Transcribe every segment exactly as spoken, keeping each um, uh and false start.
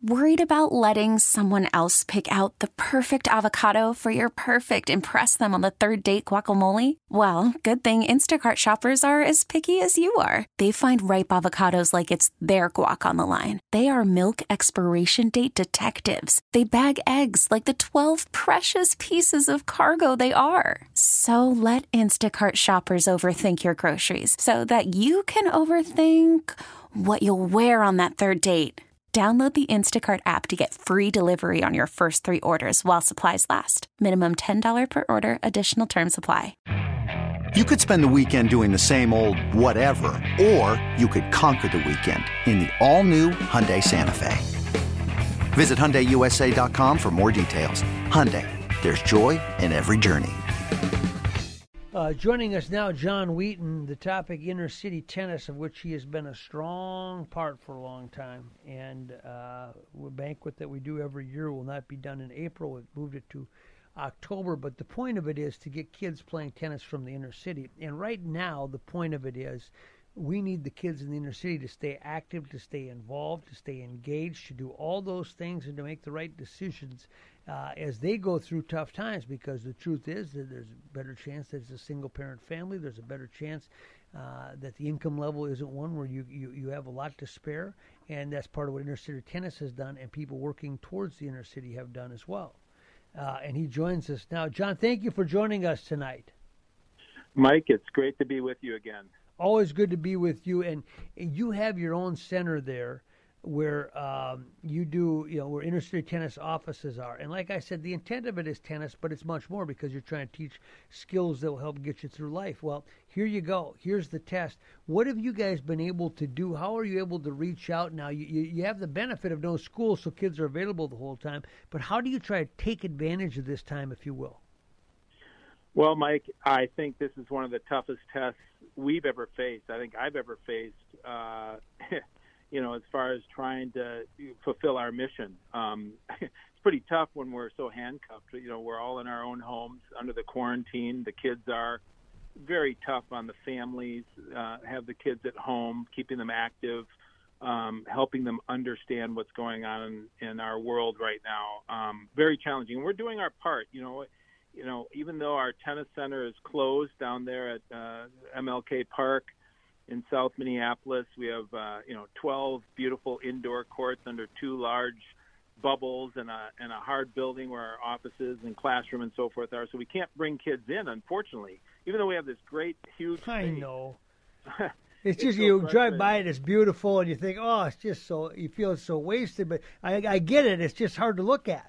Worried about letting someone else pick out the perfect avocado for your perfect impress them on the third date guacamole? Well, good thing Instacart shoppers are as picky as you are. They find ripe avocados like it's their guac on the line. They are milk expiration date detectives. They bag eggs like the twelve precious pieces of cargo they are. So let Instacart shoppers overthink your groceries so that you can overthink what you'll wear on that third date. Download the Instacart app to get free delivery on your first three orders while supplies last. Minimum ten dollars per order. Additional terms apply. You could spend the weekend doing the same old whatever, or you could conquer the weekend in the all-new Hyundai Santa Fe. Visit Hyundai U S A dot com for more details. Hyundai, there's joy in every journey. Uh, joining us now, John Wheaton, the topic inner city tennis, of which he has been a strong part for a long time. And uh, a banquet that we do every year will not be done in April. We've moved it to October. But the point of it is to get kids playing tennis from the inner city. And right now, the point of it is we need the kids in the inner city to stay active, to stay involved, to stay engaged, to do all those things and to make the right decisions Uh, as they go through tough times, because the truth is that there's a better chance that it's a single-parent family. There's a better chance uh, that the income level isn't one where you, you, you have a lot to spare, and that's part of what inner city tennis has done, and people working towards the inner city have done as well. Uh, and he joins us now. John, thank you for joining us tonight. Mike, it's great to be with you again. Always good to be with you, and you have your own center there where um, you do, you know, where inner city tennis offices are. And like I said, the intent of it is tennis, but it's much more because you're trying to teach skills that will help get you through life. Well, here you go. Here's the test. What have you guys been able to do? How are you able to reach out now? You, you, you have the benefit of no school, so kids are available the whole time. But how do you try to take advantage of this time, if you will? Well, Mike, I think this is one of the toughest tests we've ever faced. I think I've ever faced. Uh, you know, as far as trying to fulfill our mission. Um, it's pretty tough when we're so handcuffed. You know, we're all in our own homes under the quarantine. The kids are very tough on the families, uh, have the kids at home, keeping them active, um, helping them understand what's going on in, in our world right now. Um, very challenging. And we're doing our part. You know, you know, even though our tennis center is closed down there at uh, M L K Park, in South Minneapolis, we have, uh, you know, twelve beautiful indoor courts under two large bubbles and a, and a hard building where our offices and classroom and so forth are. So we can't bring kids in, unfortunately, even though we have this great, huge I space. know. It's, it's just so you drive by it, it's beautiful, and you think, oh, it's just so, you feel it's so wasted. But I, I get it. It's just hard to look at.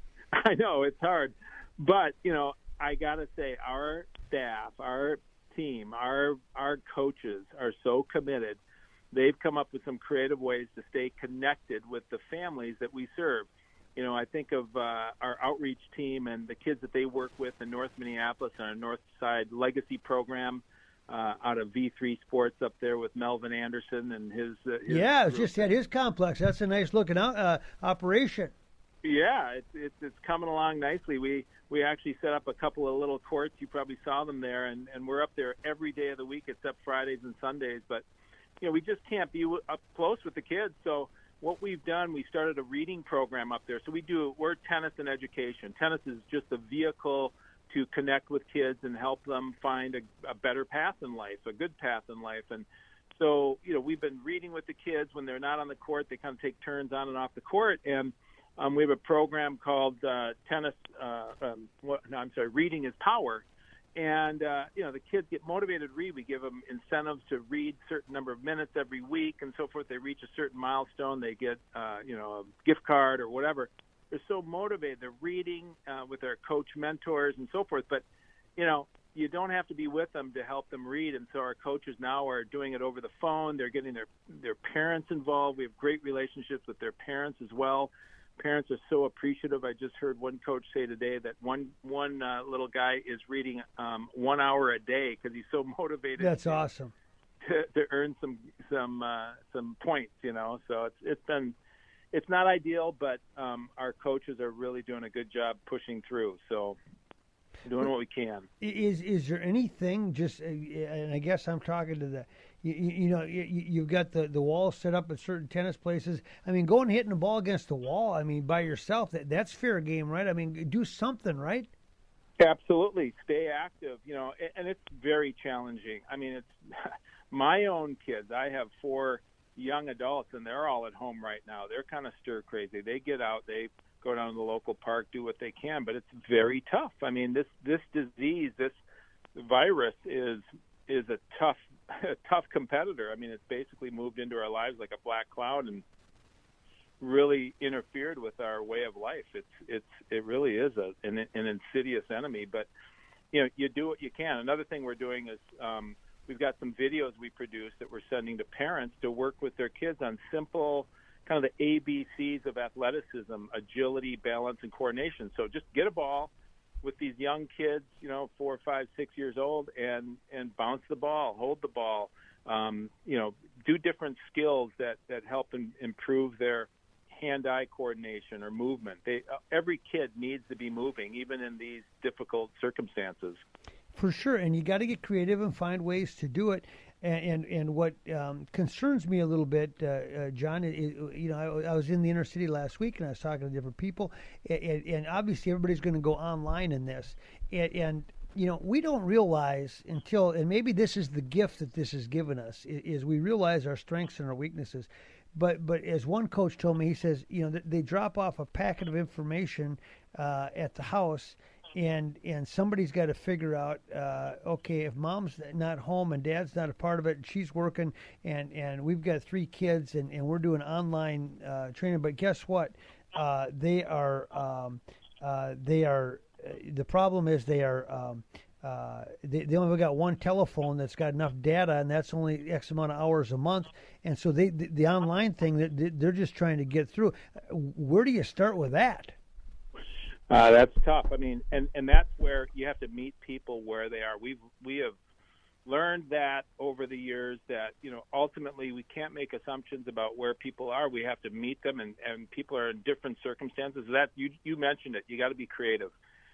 I know, it's hard. But, you know, I got to say, our staff, our team, our our coaches are so committed. They've come up with some creative ways to stay connected with the families that we serve. You know, I think of uh, our outreach team and the kids that they work with in North Minneapolis and our North Side Legacy program uh, out of V three Sports up there with Melvin Anderson and his. Uh, his yeah, it's just at his complex. That's a nice looking uh, operation. Yeah, it's, it's it's coming along nicely. We we actually set up a couple of little courts. You probably saw them there, and, and we're up there every day of the week except Fridays and Sundays. But, you know, we just can't be up close with the kids. So what we've done, we started a reading program up there. So we do, we're tennis and education. Tennis is just a vehicle to connect with kids and help them find a, a better path in life, a good path in life. And so, you know, we've been reading with the kids when they're not on the court. They kind of take turns on and off the court. And Um, we have a program called uh, Tennis, uh, um, what, no, I'm sorry, Reading is Power. And, uh, you know, the kids get motivated to read. We give them incentives to read a certain number of minutes every week and so forth. They reach a certain milestone. They get, uh, you know, a gift card or whatever. They're so motivated. They're reading uh, with their coach mentors and so forth. But, you know, you don't have to be with them to help them read. And so our coaches now are doing it over the phone. They're getting their, their parents involved. We have great relationships with their parents as well. Parents are so appreciative. I just heard one coach say today that one one uh, little guy is reading um, one hour a day because he's so motivated. That's to, awesome. To, to earn some some uh, some points, you know. So it's it's been it's not ideal, but um, our coaches are really doing a good job pushing through. So doing what we can. Is is there anything just, uh, and I guess I'm talking to the you, you know, you, you've got the, the walls set up at certain tennis places. I mean, going and hitting the ball against the wall, I mean, by yourself, that that's fair game, right? I mean, do something, right? Absolutely. Stay active, you know, and it's very challenging. I mean, it's my own kids. I have four young adults, and they're all at home right now. They're kind of stir crazy. They get out, they go down to the local park, do what they can, but it's very tough. I mean, this this disease, this virus is is a tough a tough competitor. I mean, it's basically moved into our lives like a black cloud and really interfered with our way of life. It's it's it really is a an, an insidious enemy. But you know, you do what you can. Another thing we're doing is um, we've got some videos we produce that we're sending to parents to work with their kids on simple kind of the A B Cs of athleticism: agility, balance, and coordination. So just get a ball with these young kids, you know, four, five, six years old, and and bounce the ball, hold the ball, um, you know, do different skills that that help in, improve their hand-eye coordination or movement. They, uh, every kid needs to be moving, even in these difficult circumstances. For sure, and you got to get creative and find ways to do it. And and, and what um, concerns me a little bit, uh, uh, John, is, you know, I, I was in the inner city last week and I was talking to different people, and, and obviously everybody's going to go online in this, and, and you know, we don't realize until, and maybe this is the gift that this has given us, is we realize our strengths and our weaknesses. But but as one coach told me, he says, you know, they drop off a packet of information uh, at the house, and and somebody's got to figure out, uh, okay, if mom's not home and dad's not a part of it, and she's working, and, and we've got three kids, and, and we're doing online uh, training. But guess what? Uh, they are um, uh, they are. Uh, the problem is they are. Um, Uh, they, they only got one telephone that's got enough data, and that's only X amount of hours a month. And so they, the, the online thing, that they're just trying to get through. Where do you start with that? Uh, that's tough. I mean, and, and that's where you have to meet people where they are. We've we have learned that over the years that, you know, ultimately we can't make assumptions about where people are. We have to meet them, and, and people are in different circumstances. That you you mentioned it. You got to be creative,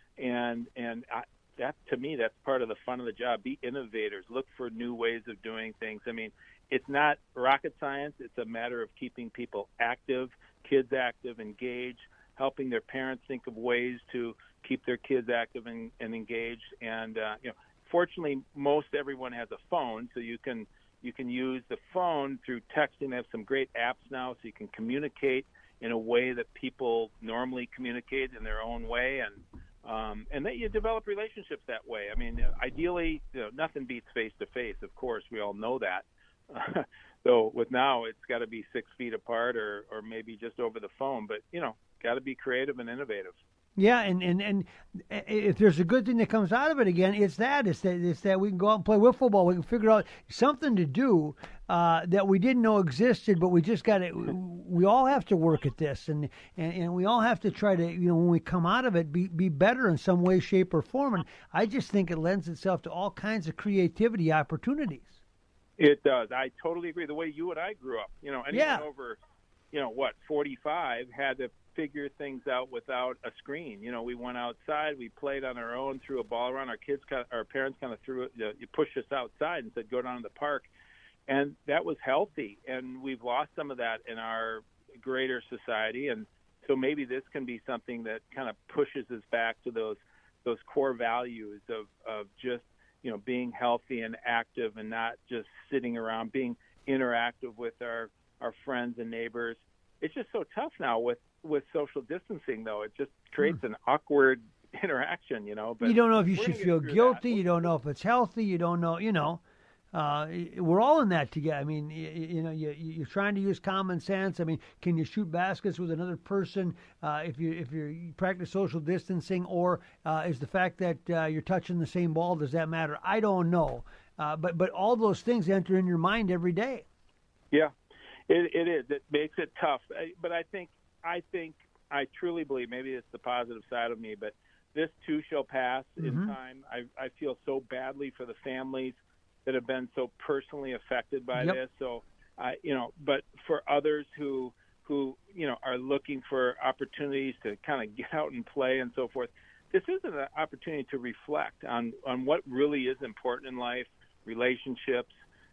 and and. I, That, to me, that's part of the fun of the job. Be innovators. Look for new ways of doing things. I mean, it's not rocket science. It's a matter of keeping people active, kids active, engaged, helping their parents think of ways to keep their kids active and, and engaged. And, uh, you know, fortunately, most everyone has a phone, so you can you can use the phone through texting. They have some great apps now, so you can communicate in a way that people normally communicate in their own way, and Um, and that you develop relationships that way. I mean, ideally, you know, nothing beats face-to-face, of course. We all know that. Uh, so with now, it's got to be six feet apart or, or maybe just over the phone. But, you know, got to be creative and innovative. Yeah, and, and, and if there's a good thing that comes out of it, again, it's that. It's that, it's that we can go out and play wiffle ball. We can figure out something to do uh, that we didn't know existed, but we just got to, we all have to work at this, and, and, and we all have to try to, you know, when we come out of it, be, be better in some way, shape, or form. And I just think it lends itself to all kinds of creativity opportunities. It does. I totally agree. The way you and I grew up, you know, anyone yeah. over, you know, what, forty-five had to figure things out without a screen. You know, we went outside, we played on our own, threw a ball around. Our kids, kind of, our parents kind of threw it, you pushed us outside and said, go down to the park. And that was healthy. And we've lost some of that in our greater society. And so maybe this can be something that kind of pushes us back to those those core values of, of just, you know, being healthy and active and not just sitting around, being interactive with our, our friends and neighbors. It's just so tough now with, with social distancing, though. It just creates an awkward interaction, you know. But you don't know if you should feel guilty. You don't know if it's healthy. You don't know, you know. Uh, we're all in that together. I mean, you, you know, you, you're trying to use common sense. I mean, can you shoot baskets with another person uh, if you if you're, you practice social distancing, or uh, is the fact that uh, you're touching the same ball, does that matter? I don't know. Uh, but but all those things enter in your mind every day. Yeah, it, it is. It makes it tough. But I think I think I truly believe, maybe it's the positive side of me, but this too shall pass mm-hmm. in time. I I feel so badly for the families that have been so personally affected by yep. this. So, uh, you know, but for others who, who, you know, are looking for opportunities to kind of get out and play and so forth, this is an opportunity to reflect on, on what really is important in life, relationships,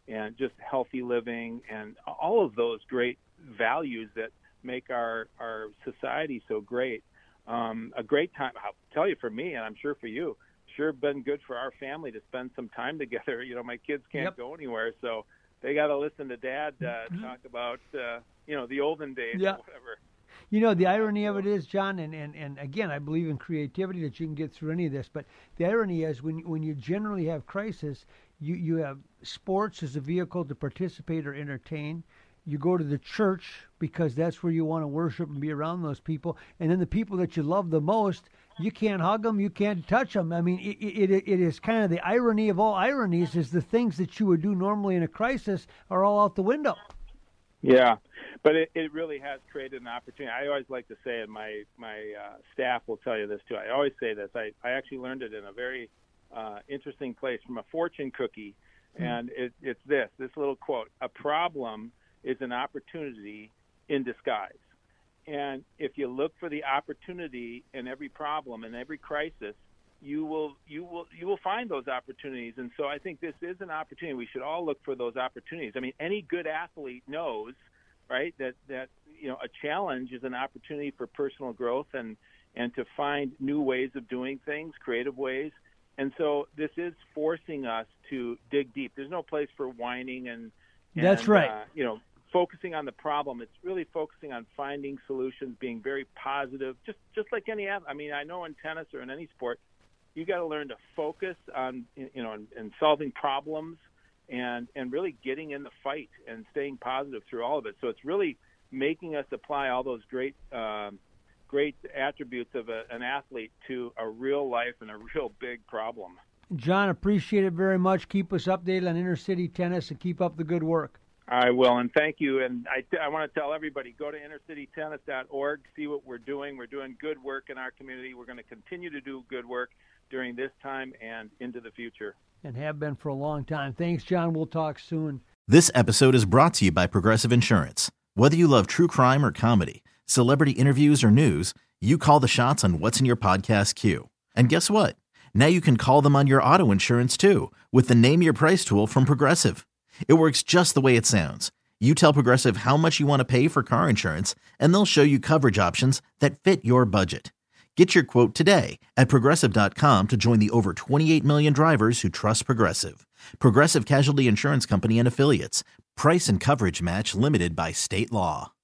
and just healthy living and all of those great values that make our, our society so great. Um, a great time, I'll tell you, for me, and I'm sure for you, sure been good for our family to spend some time together. You know, my kids can't yep. go anywhere, so they got to listen to Dad uh, talk about, uh, you know, the olden days yeah. or whatever. You know, the irony of it is, John, and, and, and again, I believe in creativity that you can get through any of this, but the irony is when when you generally have crisis, you, you have sports as a vehicle to participate or entertain. You go to the church because that's where you want to worship and be around those people. And then the people that you love the most, you can't hug them, you can't touch them. I mean, it, it, it is kind of the irony of all ironies is the things that you would do normally in a crisis are all out the window. Yeah, but it, it really has created an opportunity. I always like to say, and my, my uh, staff will tell you this too, I always say this, I, I actually learned it in a very uh, interesting place from a fortune cookie, mm-hmm. and it, it's this, this little quote, a problem is an opportunity in disguise. And if you look for the opportunity in every problem, in every crisis, you will you will you will find those opportunities. And so I think this is an opportunity. We should all look for those opportunities. I mean, any good athlete knows, right, that that you know a challenge is an opportunity for personal growth and and to find new ways of doing things, creative ways. And so this is forcing us to dig deep. There's no place for whining and, and that's right. Uh, you know. Focusing on the problem. It's really focusing on finding solutions, being very positive, just just like any other. I mean, I know in tennis or in any sport, you got to learn to focus on, you know, and, and solving problems and, and really getting in the fight and staying positive through all of it. So it's really making us apply all those great um, great attributes of a, an athlete to a real life and a real big problem. John, appreciate it very much. Keep us updated on inner city tennis and keep up the good work. I will, and thank you. And I, I want to tell everybody, go to inner city tennis dot org, see what we're doing. We're doing good work in our community. We're going to continue to do good work during this time and into the future. And have been for a long time. Thanks, John. We'll talk soon. This episode is brought to you by Progressive Insurance. Whether you love true crime or comedy, celebrity interviews or news, you call the shots on what's in your podcast queue. And guess what? Now you can call them on your auto insurance too with the Name Your Price tool from Progressive. It works just the way it sounds. You tell Progressive how much you want to pay for car insurance, and they'll show you coverage options that fit your budget. Get your quote today at Progressive dot com to join the over twenty-eight million drivers who trust Progressive. Progressive Casualty Insurance Company and Affiliates. Price and coverage match limited by state law.